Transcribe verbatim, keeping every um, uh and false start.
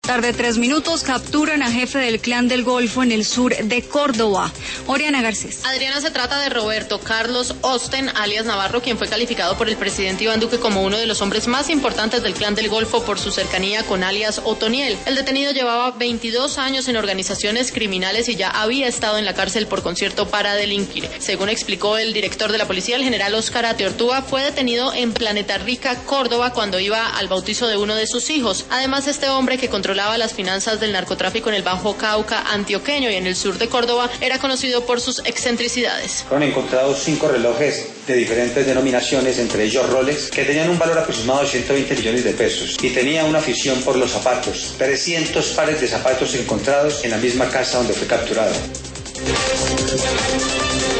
Tarde tres minutos, capturan a jefe del Clan del Golfo en el sur de Córdoba. Oriana Garcés. Adriana, se trata de Roberto Carlos Osten, alias Navarro, quien fue calificado por el presidente Iván Duque como uno de los hombres más importantes del Clan del Golfo por su cercanía con alias Otoniel. El detenido llevaba veintidós años en organizaciones criminales y ya había estado en la cárcel por concierto para delinquir. Según explicó el director de la policía, el general Óscar Ateortúa, fue detenido en Planeta Rica, Córdoba, cuando iba al bautizo de uno de sus hijos. Además, este hombre, que controlaba las finanzas del narcotráfico en el Bajo Cauca antioqueño y en el sur de Córdoba, era conocido por sus excentricidades. Fueron encontrados cinco relojes de diferentes denominaciones, entre ellos Rolex, que tenían un valor aproximado de ciento veinte millones de pesos, y tenía una afición por los zapatos. trescientos pares de zapatos encontrados en la misma casa donde fue capturado.